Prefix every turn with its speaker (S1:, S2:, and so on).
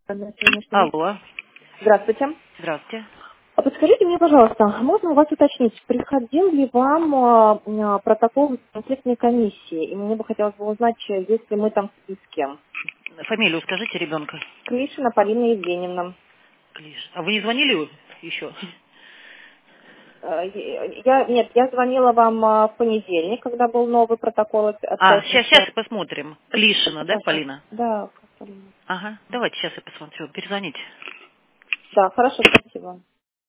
S1: На сегодняшний день.
S2: Алло,
S1: Здравствуйте.
S2: здравствуйте.
S1: А подскажите мне, пожалуйста, можно у вас уточнить, приходил ли вам протокол конфликтной комиссии? И мне бы хотелось бы узнать, есть ли мы там в списке.
S2: Фамилию скажите ребенка.
S1: Клишина Полина Евгеньевна.
S2: Клиш. А вы не звонили еще?
S1: Я звонила вам в понедельник, когда был новый протокол от
S2: Сейчас
S1: пятницы.
S2: посмотрим. Клишина, да,
S1: Хорошо.
S2: Полина?
S1: Да, Полина.
S2: Ага, давайте сейчас я посмотрю. Перезвоните.
S1: Да, хорошо, спасибо.